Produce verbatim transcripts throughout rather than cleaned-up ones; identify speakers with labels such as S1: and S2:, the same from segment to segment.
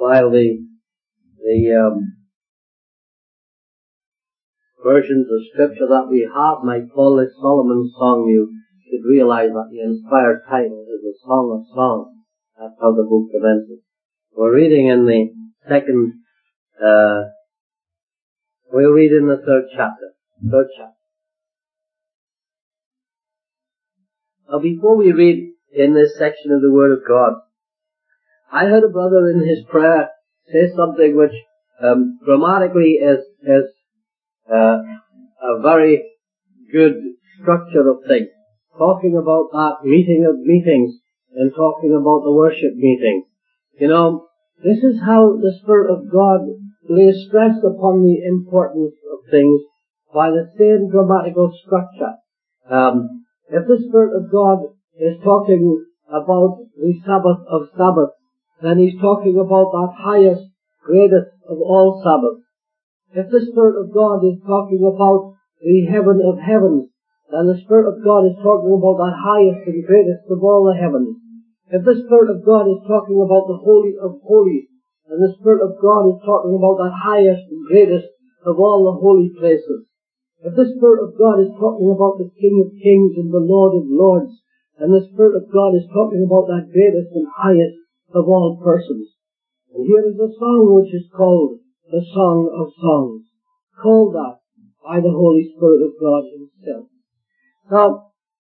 S1: while the the um, versions of Scripture that we have might call this Solomon's Song, you should realize that the inspired title is the Song of Songs. That's how the book commences. We're reading in the second, uh, we'll read in the third chapter. Third chapter. Now before we read in this section of the Word of God, I heard a brother in his prayer say something which um, grammatically is, is uh, a very good structure of things. Talking about that meeting of meetings and talking about the worship meeting. You know, this is how the Spirit of God lays stress upon the importance of things by the same grammatical structure. Um, if the Spirit of God is talking about the Sabbath of Sabbaths, then He's talking about that highest, greatest of all Sabbaths. If the Spirit of God is talking about the heaven of heavens, then the Spirit of God is talking about that highest and greatest of all the heavens. If the Spirit of God is talking about the Holy of Holies, then the Spirit of God is talking about that highest and greatest of all the holy places. If the Spirit of God is talking about the King of Kings and the Lord of Lords, then the Spirit of God is talking about that greatest and highest of all persons. And here is a song which is called the Song of Songs, called that by the Holy Spirit of God Himself. Now,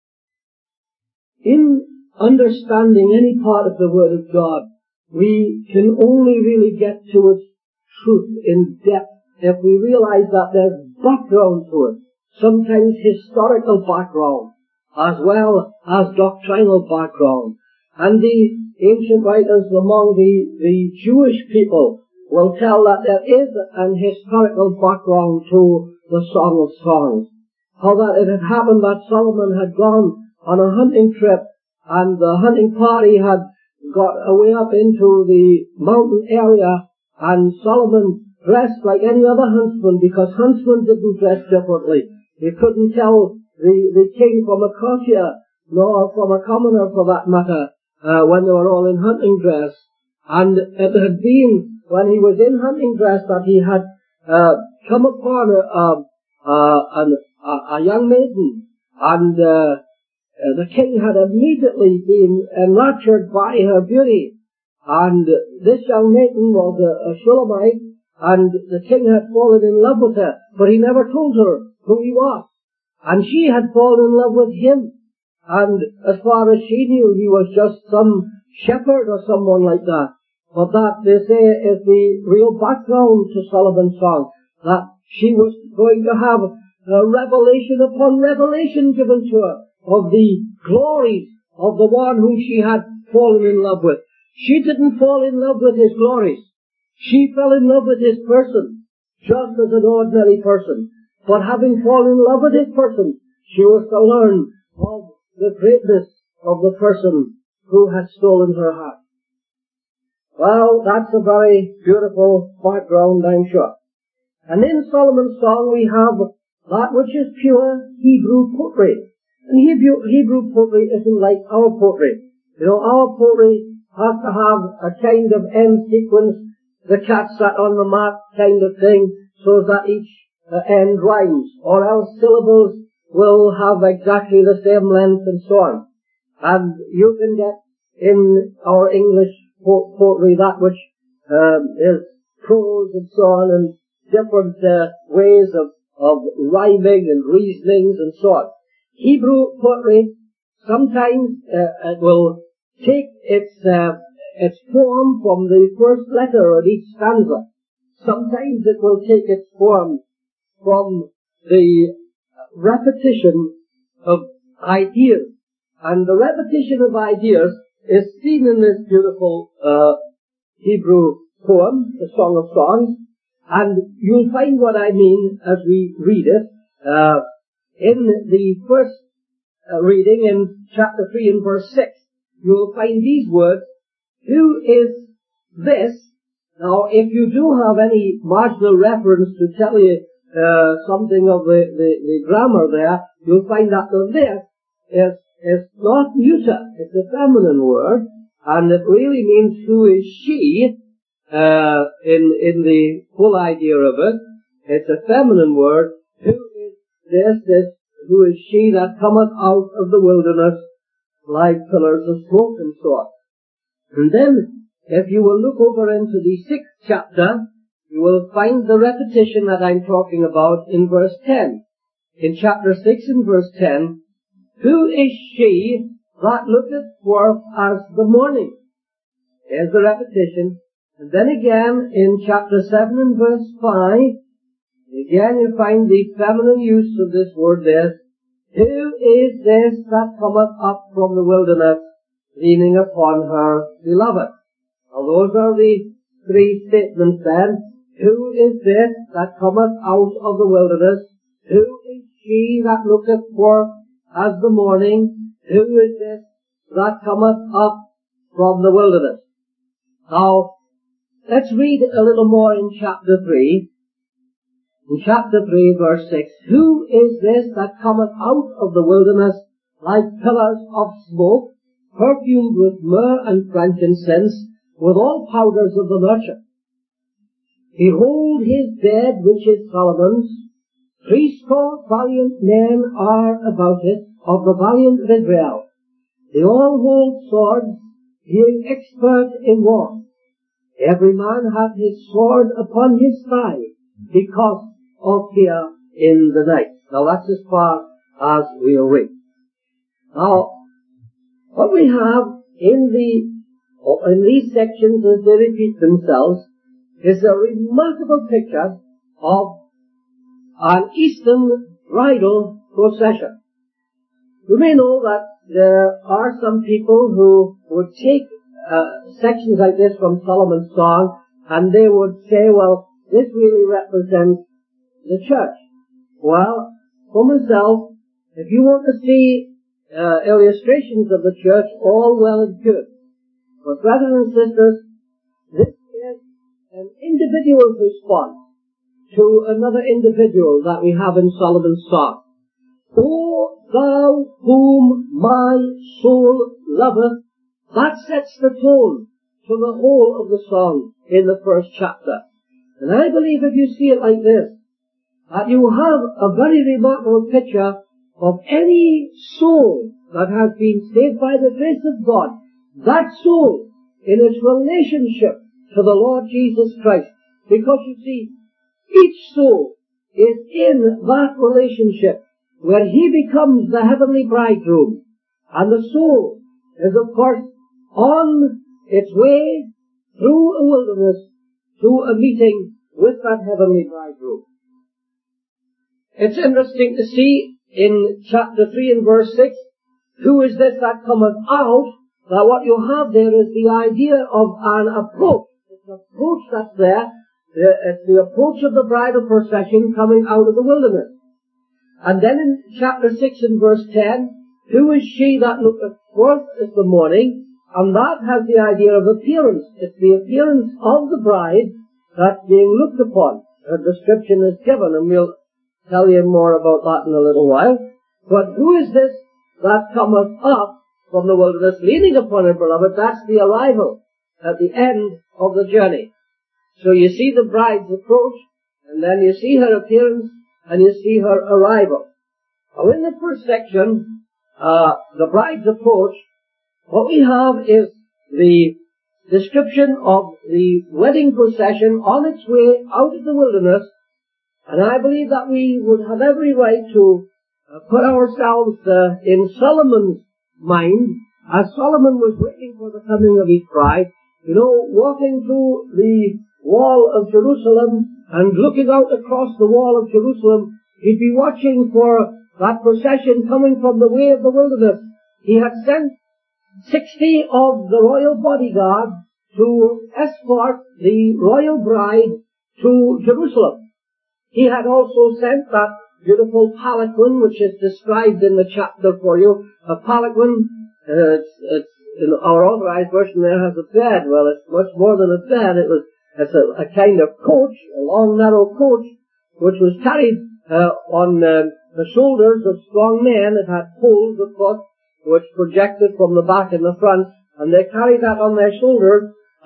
S1: in understanding any part of the Word of God, we can only really get to its truth in depth if we realize that there's background to it, sometimes historical background, as well as doctrinal background. And the ancient writers among the, the Jewish people will tell that there is an historical background to the Song of Songs. How that it had happened that Solomon had gone on a hunting trip, and the hunting party had got away up into the mountain area, and Solomon dressed like any other huntsman, because huntsmen didn't dress differently. You couldn't tell the, the king from a courtier, nor from a commoner for that matter, uh, when they were all in hunting dress. And it had been when he was in hunting dress that he had uh, come upon a, a, a, a, a young maiden, and uh, the king had immediately been enraptured by her beauty. And this young maiden was a, a Shulamite, and the king had fallen in love with her, but he never told her who he was. And she had fallen in love with him, and as far as she knew, he was just some shepherd or someone like that. But that, they say, is the real background to Solomon's Song, that she was going to have a revelation upon revelation given to her of the glories of the one whom she had fallen in love with. She didn't fall in love with his glories. She fell in love with his person, just as an ordinary person. But having fallen in love with his person, she was to learn of the greatness of the person who had stolen her heart. Well, that's a very beautiful background, I'm sure. And in Solomon's Song we have that which is pure Hebrew poetry. And Hebrew, Hebrew poetry isn't like our poetry. You know, our poetry has to have a kind of end sequence, the cat sat on the mat kind of thing, so that each uh, end rhymes, or else syllables will have exactly the same length and so on. And you can get in our English po- poetry that which um, is prose and so on, and different uh, ways of, of rhyming and reasonings and so on. Hebrew poetry sometimes uh, it will take its uh, its form from the first letter of each stanza. Sometimes it will take its form from the repetition of ideas. And the repetition of ideas is seen in this beautiful uh, Hebrew poem, the Song of Songs. And you'll find what I mean as we read it. Uh, in the first uh, reading, in chapter three and verse six, you'll find these words, "Who is this?" Now, if you do have any marginal reference to tell you uh, something of the, the, the grammar there, you'll find that the this is, is not neuter. It's a feminine word, and it really means who is she, uh, in, in the full idea of it. It's a feminine word. Who is this, this, who is she that cometh out of the wilderness like pillars of smoke and so on. And then, if you will look over into the sixth chapter, you will find the repetition that I'm talking about in verse ten. In chapter six and verse ten, who is she that looketh forth as the morning? There's the repetition. And then again, in chapter seven and verse five, again you find the feminine use of this word there. Who is this that cometh up from the wilderness, leaning upon her beloved? Now those are the three statements then. Who is this that cometh out of the wilderness? Who is she that looketh forth as the morning? Who is this that cometh up from the wilderness? Now, let's read a little more in chapter three. In chapter three, verse six, who is this that cometh out of the wilderness like pillars of smoke, perfumed with myrrh and frankincense, with all powders of the merchant? Behold his bed, which is Solomon's. Threescore valiant men are about it, of the valiant of Israel. They all hold swords, being expert in war. Every man hath his sword upon his thigh, because of fear in the night. Now that's as far as we'll read. Now, what we have in the, in these sections as they repeat themselves, is a remarkable picture of an Eastern bridal procession. You may know that there are some people who would take uh, sections like this from Solomon's Song, and they would say, well, this really represents the church. Well, for myself, if you want to see uh, illustrations of the church, all well and good. But brothers and sisters, this is an individual's response to another individual that we have in Solomon's Song. O thou whom my soul loveth, that sets the tone to the whole of the song in the first chapter. And I believe if you see it like this, that you have a very remarkable picture of any soul that has been saved by the grace of God. That soul in its relationship to the Lord Jesus Christ. Because you see, each soul is in that relationship where he becomes the heavenly bridegroom. And the soul is, of course, on its way through a wilderness to a meeting with that heavenly bridegroom. It's interesting to see in chapter three and verse six, who is this that cometh out? Now what you have there is the idea of an approach. It's an approach that's there. It's the approach of the bridal procession coming out of the wilderness. And then in chapter six and verse ten, who is she that looketh forth as the morning? And that has the idea of appearance. It's the appearance of the bride that's being looked upon. A description is given, and we'll tell you more about that in a little while. But who is this that cometh up from the wilderness, leaning upon her beloved? That's the arrival at the end of the journey. So you see the bride's approach, and then you see her appearance, and you see her arrival. Now in the first section, uh, the bride's approach, what we have is the description of the wedding procession on its way out of the wilderness. And I believe that we would have every right to uh, put ourselves uh, in Solomon's mind, as Solomon was waiting for the coming of his bride, you know, walking through the wall of Jerusalem and looking out across the wall of Jerusalem. He'd be watching for that procession coming from the way of the wilderness. He had sent sixty of the royal bodyguard to escort the royal bride to Jerusalem. He had also sent that beautiful palanquin, which is described in the chapter for you. A palanquin, uh, it's, it's, in our authorized version there has a bed. Well, it's much more than a bed. It was, it's a, a kind of coach, a long narrow coach, which was carried uh, on uh, the shoulders of strong men. It had poles, of course, which projected from the back and the front, and they carried that on their shoulders,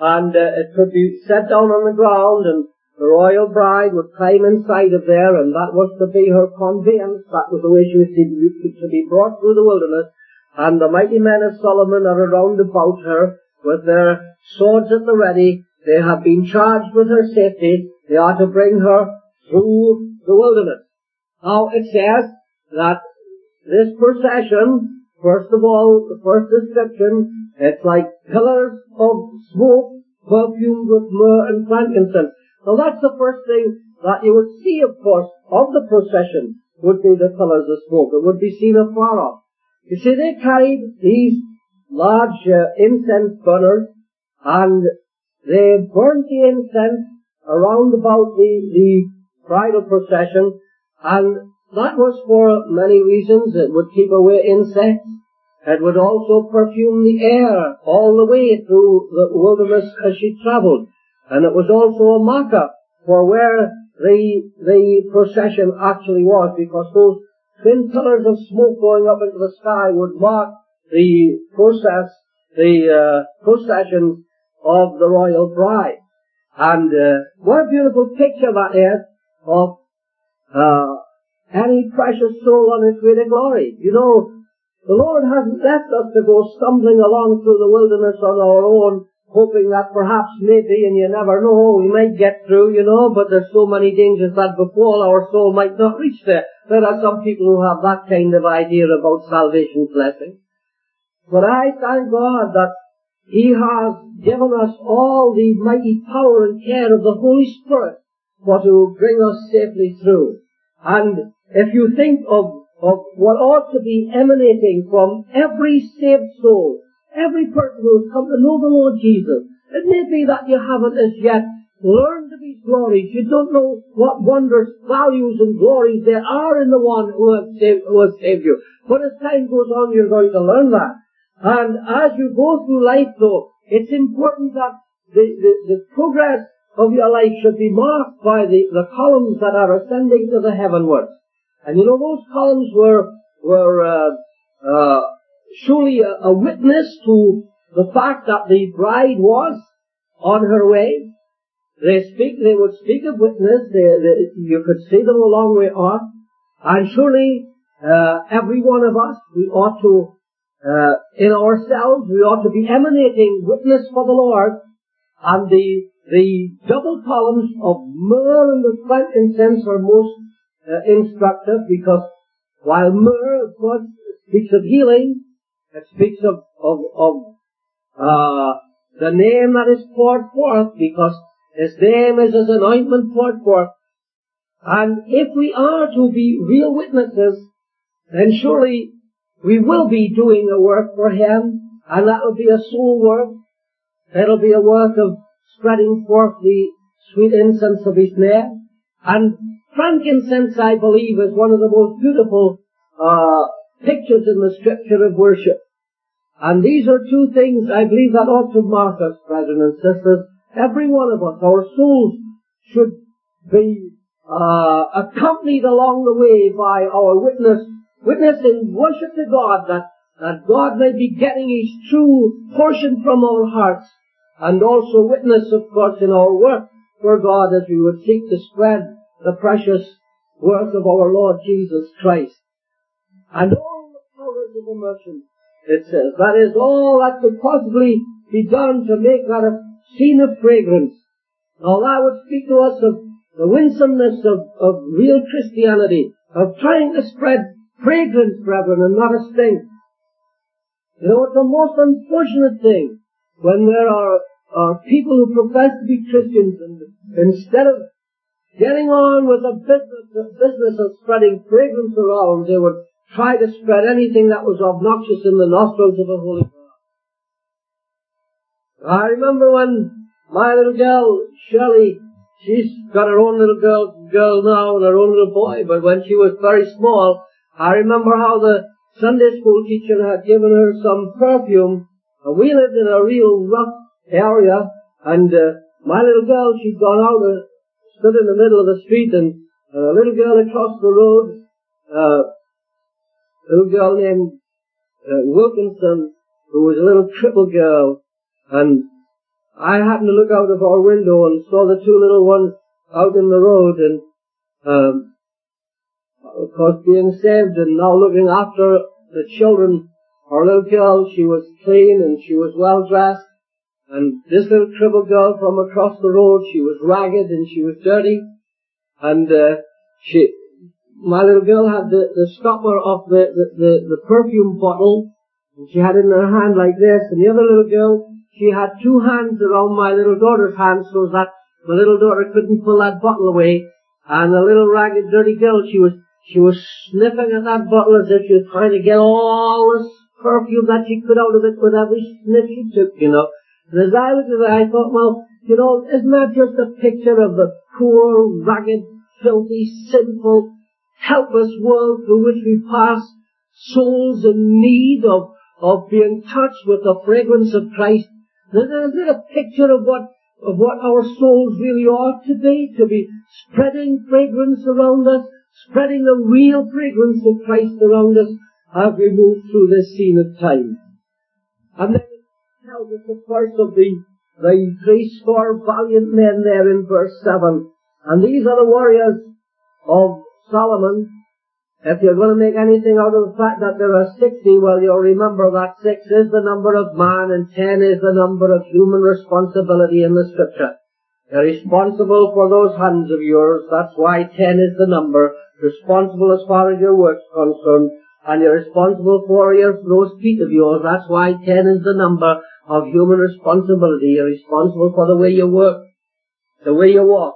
S1: and uh, it could be set down on the ground, and the royal bride would climb inside of there, and that was to be her conveyance. That was the way she was to be, to be brought through the wilderness. And the mighty men of Solomon are around about her with their swords at the ready. They have been charged with her safety. They are to bring her through the wilderness. Now it says that this procession, first of all, the first description, it's like pillars of smoke perfumed with myrrh and frankincense. Now that's the first thing that you would see, of course, of the procession, would be the pillars of smoke. It would be seen afar off. You see, they carried these large uh, incense burners, and they burnt the incense around about the, the bridal procession, and that was for many reasons. It would keep away insects. It would also perfume the air all the way through the wilderness as she travelled. And it was also a marker for where the, the procession actually was, because those twin pillars of smoke going up into the sky would mark the process, the uh, procession of the royal bride. And uh, what a beautiful picture that is of uh, any precious soul on its way to glory. You know, the Lord hasn't left us to go stumbling along through the wilderness on our own, hoping that perhaps maybe, and you never know, we might get through, you know, but there's so many dangers that befall, our soul might not reach there. There are some people who have that kind of idea about salvation blessing. But I thank God that He has given us all the mighty power and care of the Holy Spirit for to bring us safely through. And if you think of, of what ought to be emanating from every saved soul, every person who has come to know the Lord Jesus, it may be that you haven't as yet learned of His glories. You don't know what wondrous values and glories there are in the one who has saved, who has saved you. But as time goes on, you're going to learn that. And as you go through life, though, it's important that the, the, the progress of your life should be marked by the, the columns that are ascending to the heavenwards. And you know, those columns were, were, uh, uh, surely a, a witness to the fact that the bride was on her way. They speak, they would speak of witness. They, they, you could see them a long way off. And surely, uh, every one of us, we ought to, uh, in ourselves, we ought to be emanating witness for the Lord. And the, the double columns of myrrh and the frankincense are most uh, instructive, because while myrrh, of course, speaks of healing, it speaks of, of, of, uh, the name that is poured forth, because His name is as an ointment poured forth. And if we are to be real witnesses, then surely we will be doing a work for Him, and that will be a soul work. It'll be a work of spreading forth the sweet incense of His name. And frankincense, I believe, is one of the most beautiful uh pictures in the Scripture of worship. And these are two things, I believe, that ought to mark us, brethren and sisters. Every one of us, our souls should be uh accompanied along the way by our witness, witness in worship to God, that, that God may be getting His true portion from our hearts, and also witness, of course, in our work for God, as we would seek to spread the precious work of our Lord Jesus Christ. And all the powers of immersion, it says, that is all that could possibly be done to make that a scene of fragrance. Now that would speak to us of the winsomeness of, of real Christianity, of trying to spread fragrance, brethren, and not a stink. You know, it's a most unfortunate thing when there are, are people who profess to be Christians, and instead of getting on with the business, the business of spreading fragrance around, they would try to spread anything that was obnoxious in the nostrils of the Holy God. I remember when my little girl, Shirley, she's got her own little girl, girl now and her own little boy, but when she was very small, I remember how the Sunday school teacher had given her some perfume. And we lived in a real rough area, and uh, my little girl, she'd gone out and stood in the middle of the street, and uh, a little girl across the road, uh, a little girl named uh, Wilkinson, who was a little crippled girl, and I happened to look out of our window and saw the two little ones out in the road, and um, of course being saved and now looking after the children. Our little girl, she was clean and she was well dressed, and this little crippled girl from across the road, she was ragged and she was dirty, and uh, she, my little girl had the, the stopper of the, the, the, the perfume bottle, and she had it in her hand like this, and the other little girl, she had two hands around my little daughter's hands so that my little daughter couldn't pull that bottle away, and the little ragged dirty girl, she was, she was sniffing at that bottle as if she was trying to get all this perfume that she could out of it with every sniff she took, you know. And as I looked at it, I thought, well, you know, isn't that just a picture of the poor, ragged, filthy, sinful, helpless world through which we pass, souls in need of, of being touched with the fragrance of Christ? Isn't it a picture of what, of what our souls really ought to be? To be spreading fragrance around us, spreading the real fragrance of Christ around us as we move through this scene of time. And then it tells us, of course, of the, the three score valiant men there in verse seven. And these are the warriors of Solomon. If you're going to make anything out of the fact that there are sixty, well, you'll remember that six is the number of man and ten is the number of human responsibility in the Scripture. You're responsible for those hands of yours. That's why ten is the number. Responsible as far as your work's concerned. And you're responsible for your, those feet of yours. That's why ten is the number of human responsibility. You're responsible for the way you work, the way you walk.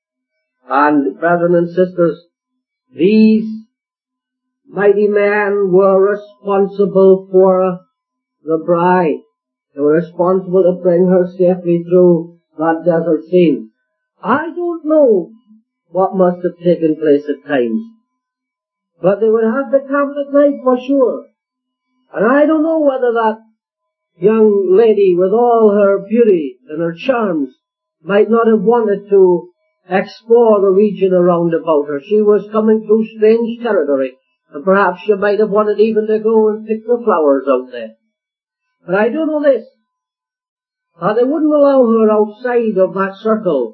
S1: And brethren and sisters, these mighty men were responsible for the bride. They were responsible to bring her safely through that desert scene. I don't know what must have taken place at times, but they would have the camp at night for sure. And I don't know whether that young lady with all her beauty and her charms might not have wanted to explore the region around about her. She was coming through strange territory, and perhaps she might have wanted even to go and pick the flowers out there. But I do know this, that they wouldn't allow her outside of that circle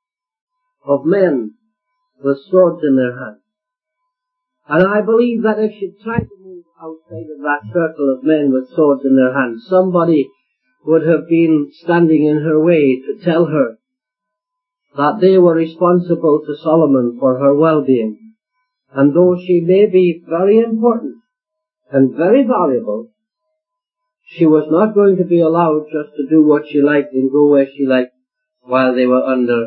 S1: of men with swords in their hands. And I believe that if she tried to move outside of that circle of men with swords in their hands, somebody would have been standing in her way to tell her that they were responsible to Solomon for her well-being. And though she may be very important and very valuable, she was not going to be allowed just to do what she liked and go where she liked while they were under,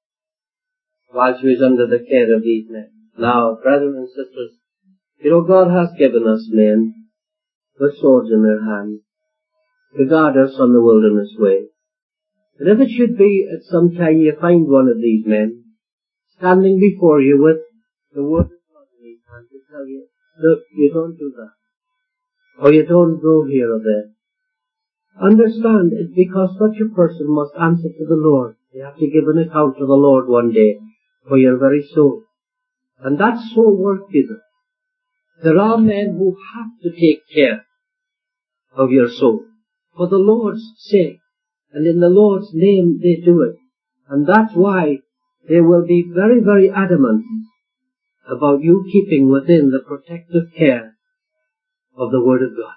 S1: while she was under the care of these men. Now, brethren and sisters, you know, God has given us men with swords in their hands to guard us on the wilderness way. And if it should be at some time you find one of these men standing before you with the word of God in his hand to tell you, look, you don't do that, or you don't go here or there, understand it's because such a person must answer to the Lord. You have to give an account to the Lord one day for your very soul. And that's soul work, people. There are men who have to take care of your soul for the Lord's sake, and in the Lord's name they do it. And that's why they will be very, very adamant about you keeping within the protective care of the Word of God.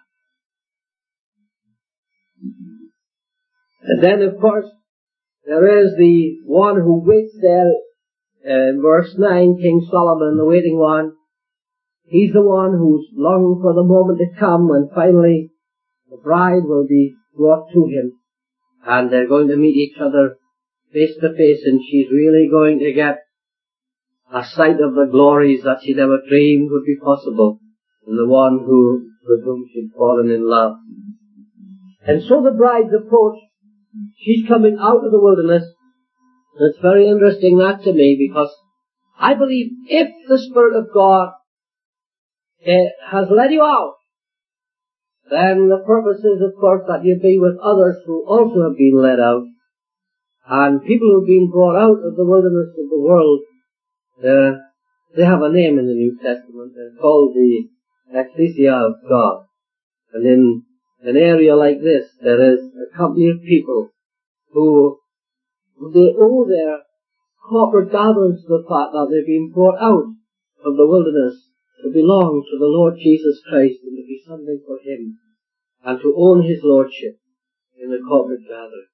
S1: And then, of course, there is the one who waits there. In verse nine, King Solomon, the waiting one, he's the one who's longing for the moment to come when finally the bride will be brought to him, and they're going to meet each other face to face, and she's really going to get a sight of the glories that she never dreamed would be possible in the one who, with whom she'd fallen in love. And so the bride's approach, she's coming out of the wilderness. It's very interesting that to me, because I believe if the Spirit of God uh, has led you out, then the purpose is, of course, that you be with others who also have been led out. And people who have been brought out of the wilderness of the world, uh, they have a name in the New Testament. They're called the Ecclesia of God. And in an area like this, there is a company of people who they owe their corporate gatherings to the fact that they've been brought out of the wilderness to belong to the Lord Jesus Christ and to be something for Him and to own His Lordship in the corporate gathering.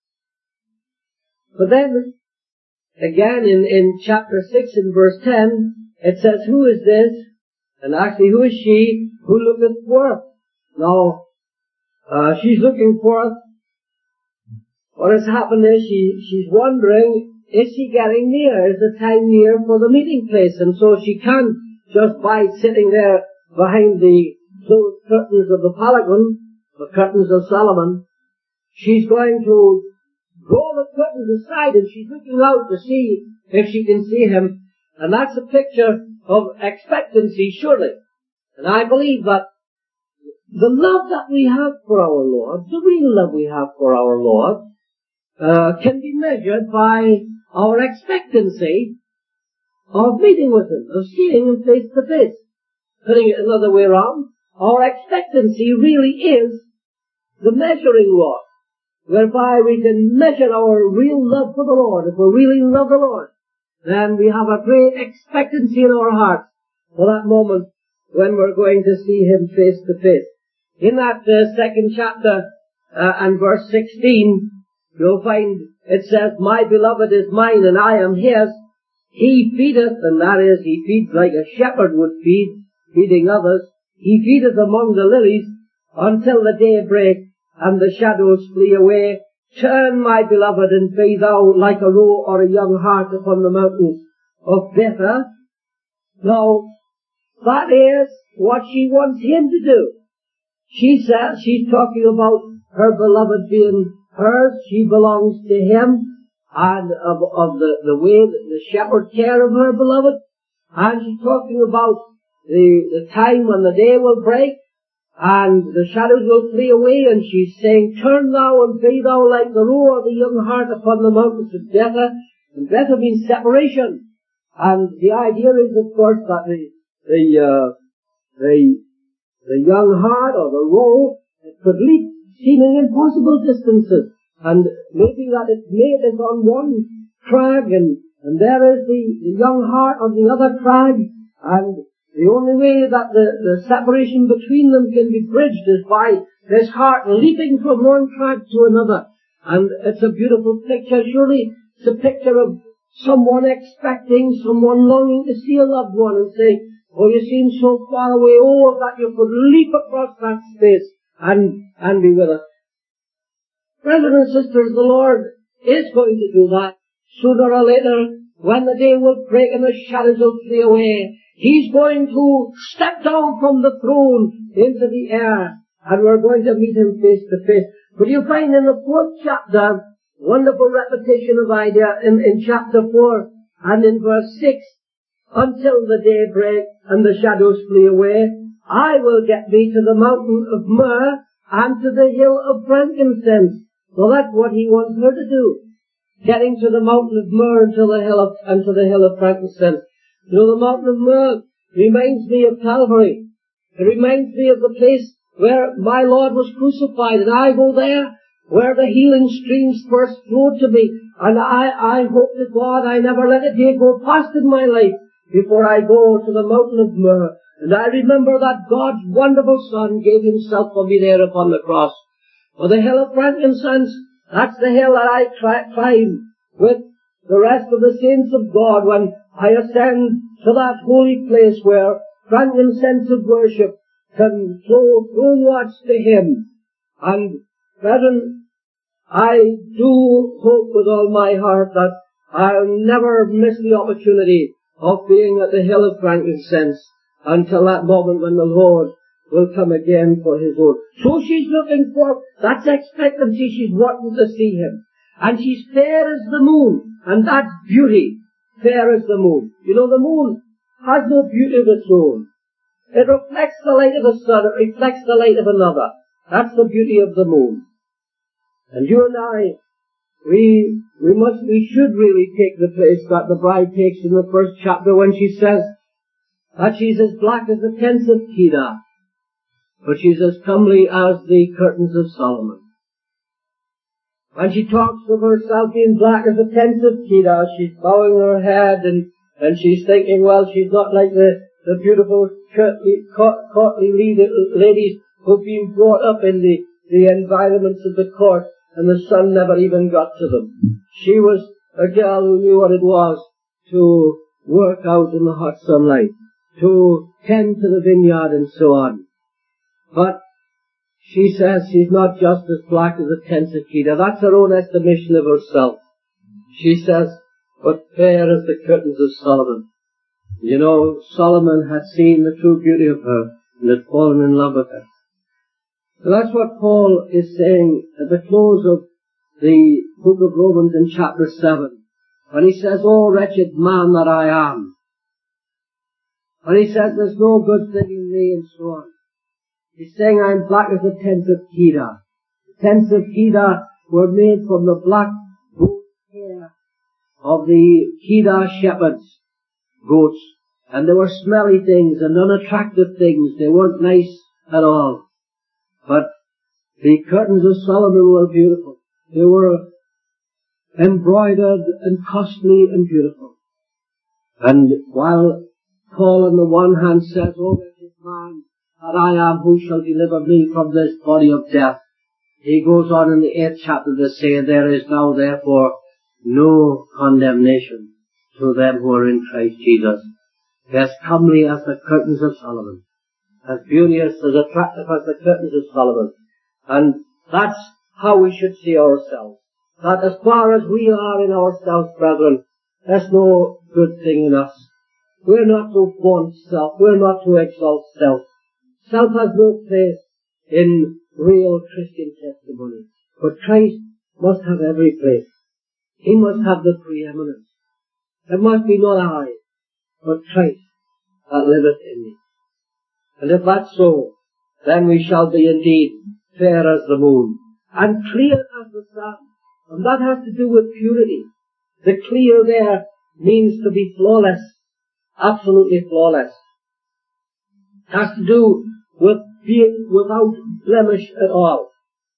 S1: But then, again in, in chapter six in verse ten, it says, who is this? And actually, who is she who looketh forth? Now, uh, she's looking forth. What has happened is she, she's wondering, is she getting near? Is the time near for the meeting place? And so she can't just by sitting there behind the closed curtains of the palanquin, the curtains of Solomon. She's going to draw the curtains aside and she's looking out to see if she can see him. And that's a picture of expectancy, surely. And I believe that the love that we have for our Lord, the real love we have for our Lord, uh, can be measured by our expectancy of meeting with Him, of seeing Him face to face. Putting it another way around, our expectancy really is the measuring rod, whereby we can measure our real love for the Lord. If we really love the Lord, then we have a great expectancy in our hearts for that moment when we're going to see Him face to face. In that uh, second chapter uh, and verse sixteen, you'll find it says, my beloved is mine and I am His. He feedeth, and that is, He feeds like a shepherd would feed, feeding others. He feedeth among the lilies until the day break and the shadows flee away. Turn, my beloved, and flee thou like a roe or a young hart upon the mountains of Bether. Now, that is what she wants him to do. She says, she's talking about her beloved being hers. She belongs to him, and of, of the, the way that the shepherd care of her beloved. And she's talking about the, the time when the day will break and the shadows will flee away, and she's saying, turn thou and flee thou like the roe or the young hart upon the mountains of Bether. And Bether means separation. And the idea is, of course, that the, the, uh, the, the young hart or the roe could leap seeming impossible distances. And maybe that its mate is on one crag, and, and there is the, the young hart on the other crag, and the only way that the, the separation between them can be bridged is by this hart leaping from one crag to another. And it's a beautiful picture. Surely it's a picture of someone expecting, someone longing to see a loved one and saying, oh, you seem so far away, oh, that you could leap across that space and, and be with us. Brothers and sisters, the Lord is going to do that sooner or later when the day will break and the shadows will flee away. He's going to step down from the throne into the air, and we're going to meet Him face to face. But you find in the fourth chapter, wonderful repetition of idea in, in chapter four and in verse six, until the day break and the shadows flee away, I will get thee to the mountain of myrrh and to the hill of frankincense. Well, that's what He wants her to do. Getting to the mountain of myrrh and to the hill of, and to the hill of frankincense. You know, the mountain of myrrh reminds me of Calvary. It reminds me of the place where my Lord was crucified, and I go there where the healing streams first flowed to me. And I, I hope to God I never let a day go past in my life before I go to the mountain of myrrh. And I remember that God's wonderful Son gave Himself for me there upon the cross. For the hill of frankincense, that's the hill that I tri- climb with the rest of the saints of God when I ascend to that holy place where frankincense of worship can flow thronewards to Him. And, brethren, I do hope with all my heart that I'll never miss the opportunity of being at the hill of frankincense until that moment when the Lord will come again for His own. So she's looking for, that's expectancy, she's wanting to see Him. And she's fair as the moon, and that's beauty, fair as the moon. You know, the moon has no beauty of its own. It reflects the light of the sun, it reflects the light of another. That's the beauty of the moon. And you and I, we, we must, we should really take the place that the bride takes in the first chapter when she says that she's as black as the tents of Kedar, but she's as comely as the curtains of Solomon. And she talks of herself being black as a tent of cedar. She's bowing her head and, and she's thinking, well, she's not like the, the beautiful courtly, courtly ladies who've been brought up in the, the environments of the court and the sun never even got to them. She was a girl who knew what it was to work out in the hot sunlight, to tend to the vineyard and so on. But she says she's not just as black as a tent of cedar. That's her own estimation of herself. She says, but fair as the curtains of Solomon. You know, Solomon had seen the true beauty of her and had fallen in love with her. So that's what Paul is saying at the close of the book of Romans in chapter seven. When he says, oh wretched man that I am. And he says, there's no good thing in me and so on. He's saying I'm black as a tent of cedar. The tents of cedar were made from the black goat hair of the cedar shepherds' goats. And they were smelly things and unattractive things. They weren't nice at all. But the curtains of Solomon were beautiful. They were embroidered and costly and beautiful. And while Paul on the one hand says, oh wretched man that I am, who shall deliver me from this body of death? He goes on in the eighth chapter to say, there is now therefore no condemnation to them who are in Christ Jesus. As comely as the curtains of Solomon, as beauteous, as attractive as the curtains of Solomon. And that's how we should see ourselves. That as far as we are in ourselves, brethren, there's no good thing in us. We're not to vaunt self. We're not to exalt self. Self has no place in real Christian testimony. But Christ must have every place. He must have the preeminence. It must be not I, but Christ that liveth in me. And if that's so, then we shall be indeed fair as the moon, and clear as the sun. And that has to do with purity. The clear there means to be flawless, absolutely flawless. It has to do with being without blemish at all.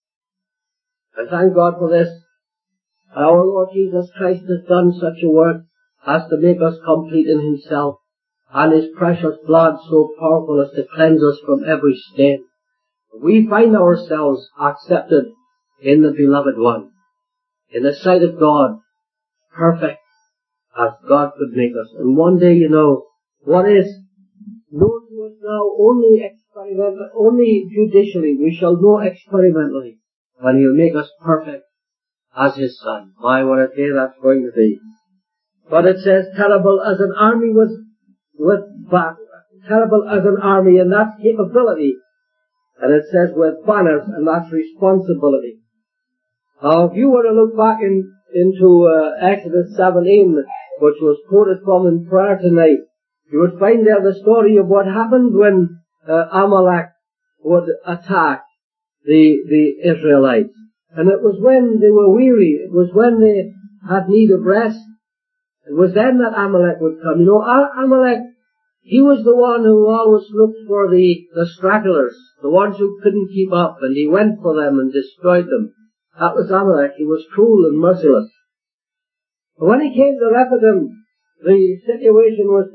S1: And thank God for this. Our Lord Jesus Christ has done such a work as to make us complete in Himself, and His precious blood so powerful as to cleanse us from every stain. We find ourselves accepted in the Beloved One, in the sight of God, perfect as God could make us. And one day, you know, what is known to us now only experimentally, only judicially, we shall know experimentally when He'll make us perfect as His Son. My, what a day that's going to be. But it says, terrible as an army was with back, terrible as an army, and that's capability. And it says with banners, and that's responsibility. Now, if you were to look back in, into uh, Exodus seventeen, which was quoted from in prayer tonight, you would find there the story of what happened when uh, Amalek would attack the the Israelites. And it was when they were weary, it was when they had need of rest, it was then that Amalek would come. You know, Amalek, he was the one who always looked for the, the stragglers, the ones who couldn't keep up, and he went for them and destroyed them. That was Amalek. He was cruel and merciless. But when he came to Rephidim, the situation was,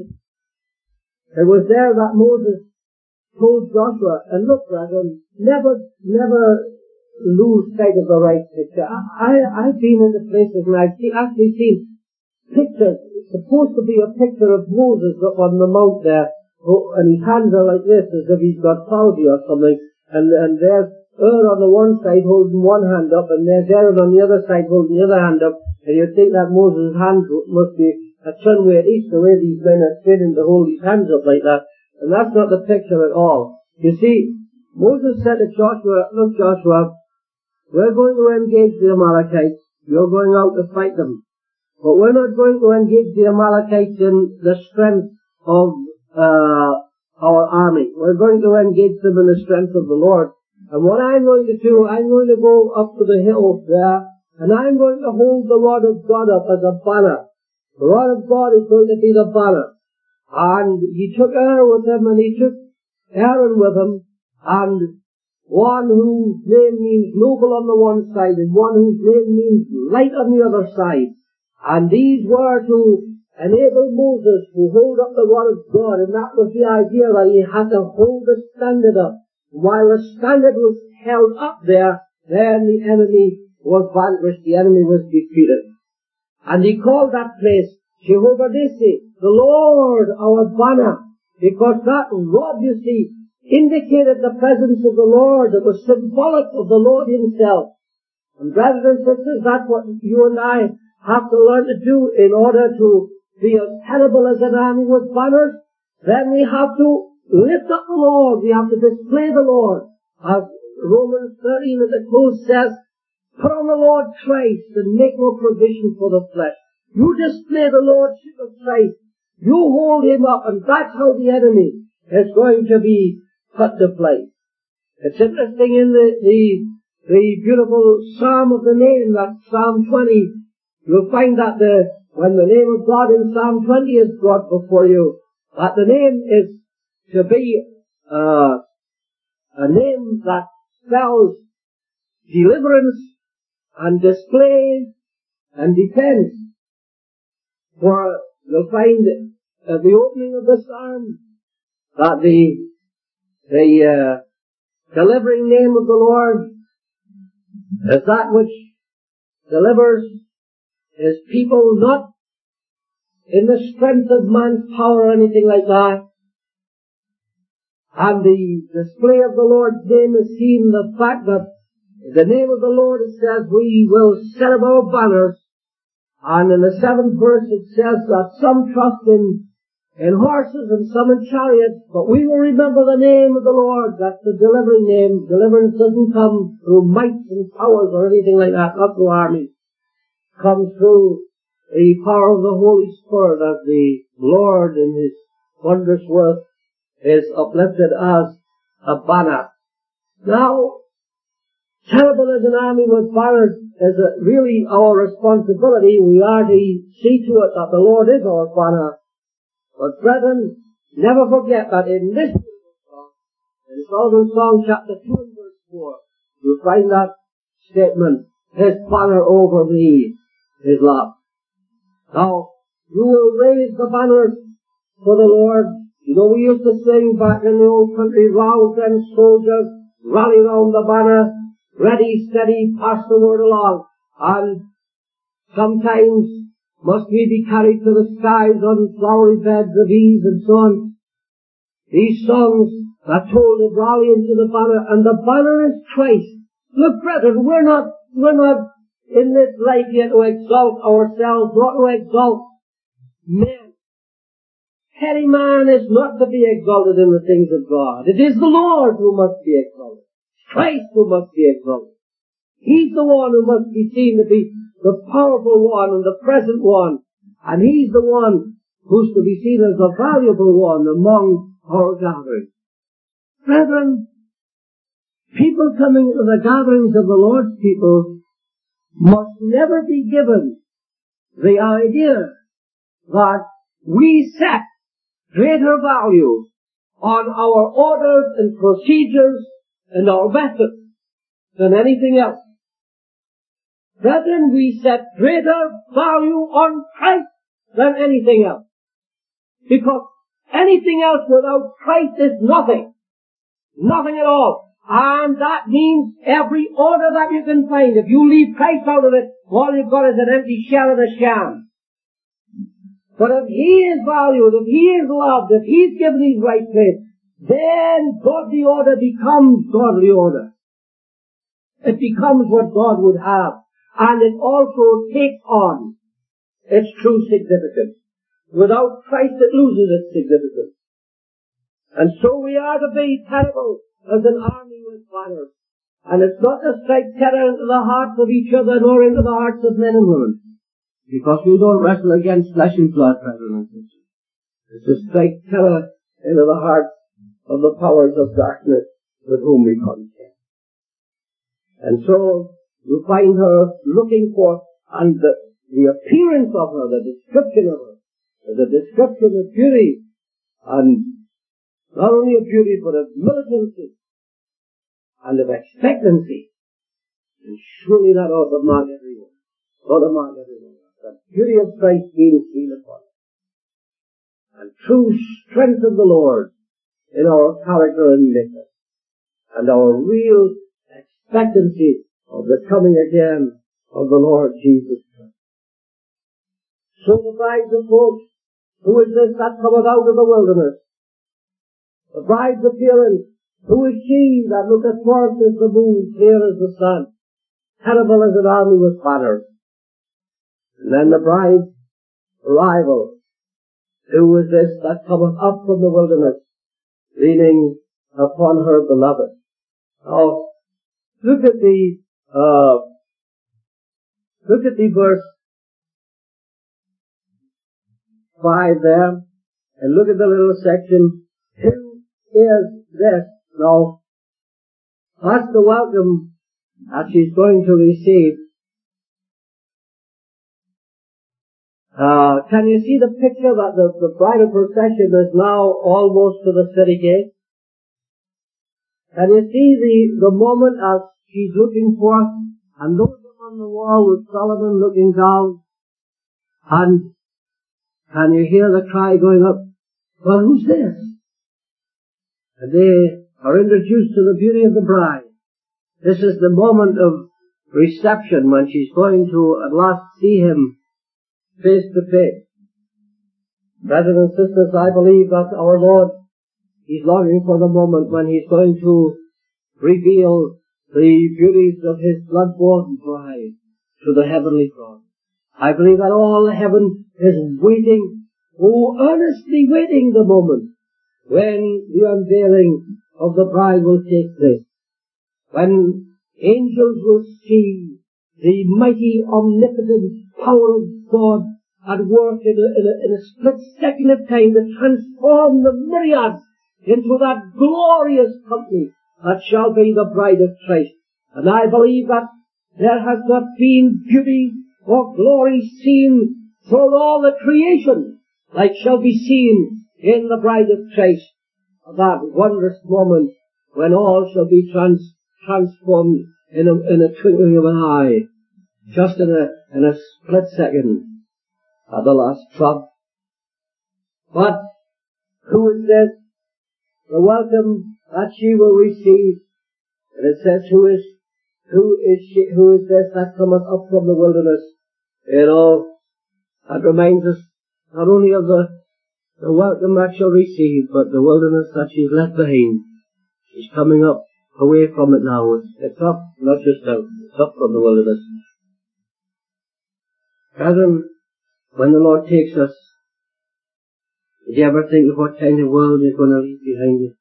S1: it was there that Moses told Joshua, and look, brethren, never, never lose sight of the right picture. I, I, I've been in the places and I've see, actually seen pictures. It's supposed to be a picture of Moses up on the mount there, and his hands are like this, as if he's got palsy or something, and, and there's Ur on the one side holding one hand up, and there's Aaron on the other side holding the other hand up, and you'd think that Moses' hands must be a ton way at each, the way these men are training to hold his hands up like that. And that's not the picture at all. You see, Moses said to Joshua, look Joshua, we're going to engage the Amalekites, you're going out to fight them. But we're not going to engage the Amalekites in the strength of uh, our army. We're going to engage them in the strength of the Lord. And what I'm going to do, I'm going to go up to the hill there, and I'm going to hold the rod of God up as a banner. The rod of God is going to be the banner. And he took Aaron with him, and he took Aaron with him, and one whose name means noble on the one side and one whose name means light on the other side. And these were to enable Moses to hold up the word of God, and that was the idea, that he had to hold the standard up. While the standard was held up there, then the enemy was vanquished, the enemy was defeated. And he called that place Jehovah Nissi, the Lord our banner, because that rod, you see, indicated the presence of the Lord. It was symbolic of the Lord himself. And brothers and sisters, that's what you and I have to learn to do in order to be as terrible as an army with banners. Then we have to lift up the Lord. We have to display the Lord. As Romans thirteen at the close says, put on the Lord Christ and make no provision for the flesh. You display the Lordship of Christ. You hold him up, and that's how the enemy is going to be put to flight. It's interesting in the, the, the beautiful Psalm of the name, that Psalm twenty, you'll find that the, when the name of God in Psalm twenty is brought before you, that the name is to be, uh, a name that spells deliverance and displays and defense. For you'll find at the opening of the Psalm that the, the, uh, delivering name of the Lord is that which delivers his people, not in the strength of man's power or anything like that. And the display of the Lord's name is seen in the fact that the name of the Lord, it says, we will set up our banners. And in the seventh verse it says that some trust in, in horses and some in chariots, but we will remember the name of the Lord. That's the delivering name. Deliverance doesn't come through might and powers or anything like that, not through armies. It comes through the power of the Holy Spirit, as the Lord in his wondrous work is uplifted as a banner. Now, terrible as an army with banners is really our responsibility. We are to see to it that the Lord is our banner. But brethren, never forget that in this song, in Psalm Song chapter two and verse four, you'll find that statement, his banner over me is love. Now, you will raise the banner for the Lord. You know, we used to sing back in the old country, rouse them soldiers, rally round the banner, ready, steady, pass the word along. And sometimes must we be carried to the skies on flowery beds of ease and so on. These songs are told of rallying to the banner, and the banner is Christ. Look, brethren, we're not, we're not in this life here to exalt ourselves, not to exalt men. Petty man is not to be exalted in the things of God. It is the Lord who must be exalted. Christ who must be exalted. He's the one who must be seen to be the powerful one and the present one. And he's the one who's to be seen as the valuable one among our gatherings. Brethren, people coming to the gatherings of the Lord's people must never be given the idea that we set greater value on our orders and procedures and our methods than anything else. Brethren, we set greater value on Christ than anything else. Because anything else without Christ is nothing. Nothing at all. And that means every order that you can find, if you leave Christ out of it, all you've got is an empty shell and a sham. But if He is valued, if He is loved, if He's given His right place, then godly order becomes godly order. It becomes what God would have. And it also takes on its true significance. Without Christ it loses its significance. And so we are to be terrible as an army with banners. And it's not to strike terror into the hearts of each other nor into the hearts of men and women. Because we don't wrestle against flesh and blood, brethren and sisters. It's to strike terror into the hearts of the powers of darkness with whom we contend. And so you find her looking for, and the, the appearance of her, the description of her, the description of beauty, and not only of beauty, but of militancy, and of expectancy. And surely that ought to mark everyone. Ought to mark everyone. The beauty of Christ being seen upon us. And true strength of the Lord in our character and nature. And our real expectancy of the coming again of the Lord Jesus Christ. So the bride's approach, who is this that cometh out of the wilderness? The bride's appearance, who is she that looketh forth as the moon, clear as the sun, terrible as an army with banners? And then the bride's arrival, who is this that cometh up from the wilderness, leaning upon her beloved? Now, look at the, uh, look at the verse five there, and look at the little section, who is this? Now, that's the welcome that she's going to receive. Uh, can you see the picture that the, the bridal procession is now almost to the city gate? Can you see the, the moment as she's looking forth, and those up on the wall with Solomon looking down, and can you hear the cry going up, well, who's this? And they are introduced to the beauty of the bride. This is the moment of reception when she's going to at last see him face to face. Brothers and sisters, I believe that our Lord, He's longing for the moment when He's going to reveal the beauties of His blood-bought bride to the heavenly throne. I believe that all heaven is waiting, oh, earnestly waiting the moment when the unveiling of the bride will take place. When angels will see the mighty, omnipotent power of God at work in a, in a, in a split second of time to transform the myriads into that glorious company that shall be the bride of Christ. And I believe that there has not been beauty or glory seen through all the creation like shall be seen in the bride of Christ. That wondrous moment when all shall be trans, transformed in a, in a twinkling of an eye, just in a, in a split second at the last trump. But who is this? The welcome that she will receive. And it says, who is, who is she, who is this that cometh up from the wilderness? You know, that reminds us not only of the, the welcome that she'll receive, but the wilderness that she's left behind. She's coming up away from it now. It's, it's up, not just out. It's up from the wilderness. Brethren, when the Lord takes us, did you ever think of what kind of world you're going to leave behind you?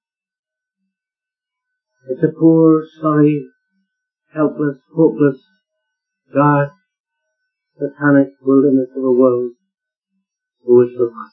S1: It's a poor, sorry, helpless, hopeless, dark, satanic wilderness of a world who is forgotten.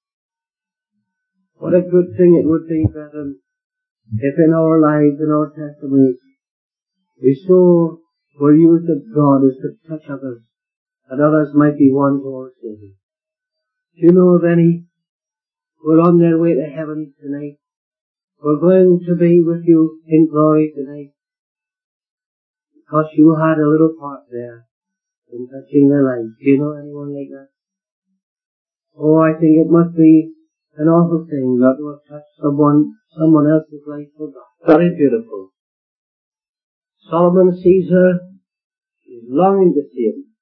S1: What a good thing it would be, brethren, if in our lives, in our testimonies, we so were used of God as to touch others, that others might be won to our Saviour. Do you know of any who are on their way to heaven tonight? We're going to be with you in glory tonight, because you had a little part there in touching their lives. Do you know anyone like that? Oh, I think it must be an awful thing not to have touched someone, someone else's life for God. Very beautiful. Solomon sees her, he's longing to see him.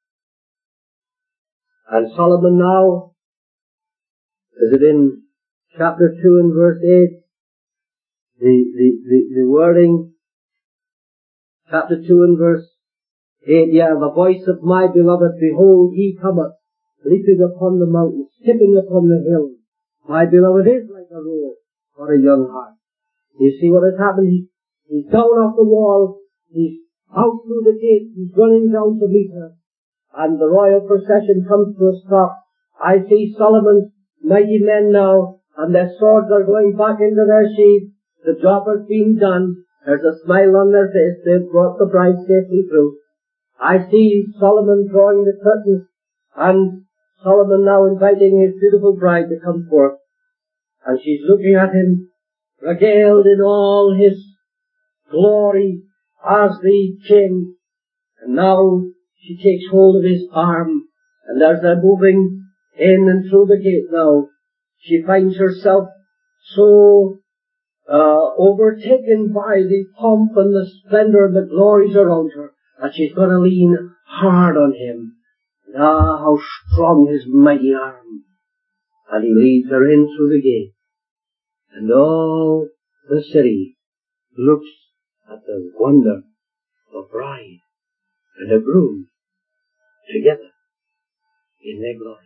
S1: And Solomon now, is it in chapter two and verse eight? The, the, the, the wording, chapter two and verse eight, yeah, the voice of my beloved, behold, he cometh, leaping upon the mountains, skipping upon the hills. My beloved is like a roe for a young hart. You see what has happened? He, he's down off the wall, he's out through the gate, he's running down to meet her, and the royal procession comes to a stop. I see Solomon's mighty men now, and their swords are going back into their sheaths. The job has been done. There's a smile on their face. They've brought the bride safely through. I see Solomon drawing the curtains, and Solomon now inviting his beautiful bride to come forth. And she's looking at him, regaled in all his glory as the King. And now she takes hold of his arm, and as they're moving in and through the gate now, she finds herself so uh, overtaken by the pomp and the splendor and the glories around her that she's going to lean hard on him. And ah, how strong his mighty arm. And he leads her in through the gate. And all the city looks at the wonder of bride and a groom together in their glory.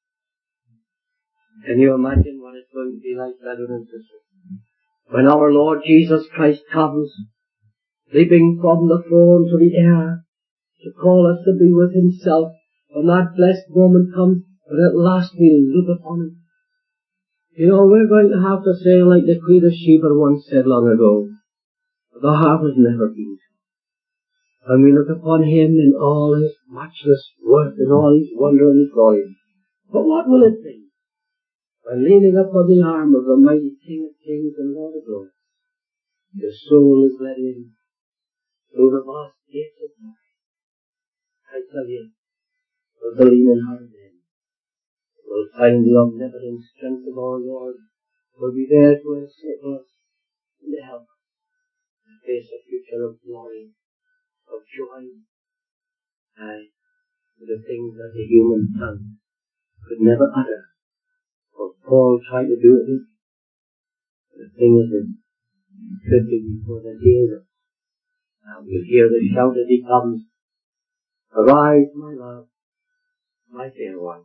S1: Can you imagine what it's going to be like, brethren and sisters, when our Lord Jesus Christ comes, leaping from the throne to the air, to call us to be with himself, when that blessed moment comes, when at last we look upon him? You know, we're going to have to say, like the Queen of Sheba once said long ago, the heart has never been so. When we look upon him in all his matchless worth, in all his wonder and his glory. But what will it be when, leaning upon the arm of the mighty King of Kings and Lord of Lords, your soul is led in through the vast gates of glory? I tell you, we'll be leaning hard then. We'll find the omnipotent strength of our Lord will be there to encircle us and to help us to face a future of glory, of joy, aye, the things that the human tongue could never utter. What Paul tried to do it, the thing is it could be before the day that now we'll hear the shout as he comes, arise, my love, my fair one.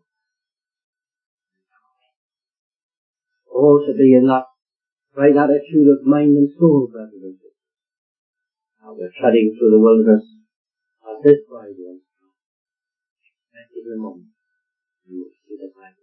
S1: Oh, to be in that right attitude of mind and soul, brothers and sisters. Now we're treading through the wilderness as this bride was. Expecting the moment we will see the bride.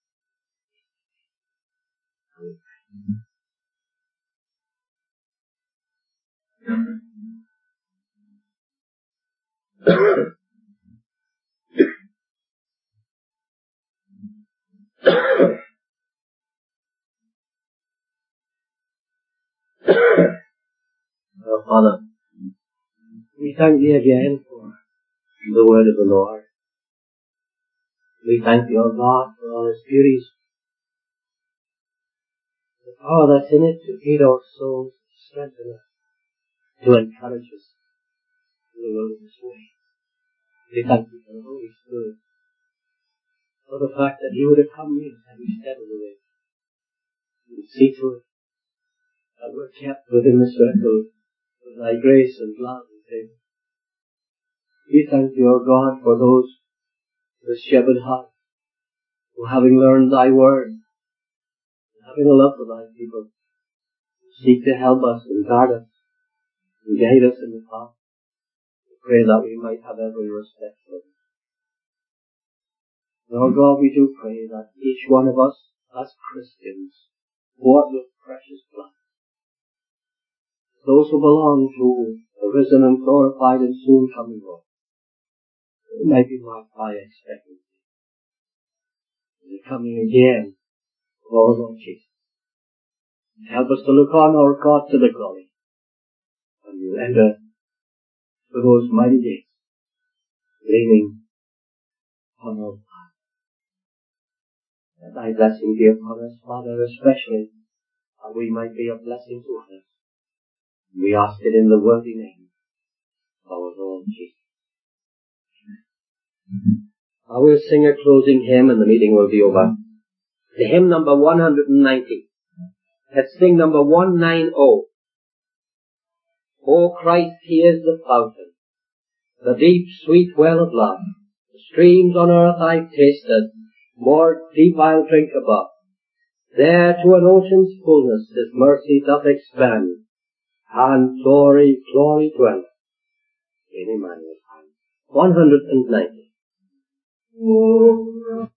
S1: Our Father, we thank Thee again for the word of the Lord. We thank Thee, O God, for all its beauties, the power that's in it to feed our souls, to strengthen us, to encourage us in the wilderness way. We thank Thee for the Holy Spirit, for the fact that He would accompany us every step of the way, and see to it that we're kept within the circle of Thy grace and love and favor. We thank Thee, O God, for those with shepherd hearts, who having learned Thy word, and having a love for Thy people, seek to help us and guard us, and guide us in the path. We pray that we might have every respect for Thee. Lord God, we do pray that each one of us, as Christians, bought with precious blood, those who belong to the risen and glorified and soon coming Lord, might be marked by expectancy. The coming again of our Lord Jesus. Help us to look on, our God, to the glory, and we'll enter for those mighty days, leaning on our God. That Thy blessing be upon us, Father, especially, that we might be a blessing to others. We ask it in the worthy name of our Lord Jesus. I will sing a closing hymn and the meeting will be over. The hymn number one hundred ninety. Let's sing number one ninety. O Christ, He is the fountain, the deep sweet well of love. The streams on earth I've tasted, more deep I'll drink above. There to an ocean's fullness His mercy doth expand, and glory, glory dwelleth in Emmanuel's hand. one hundred ninety. Oh,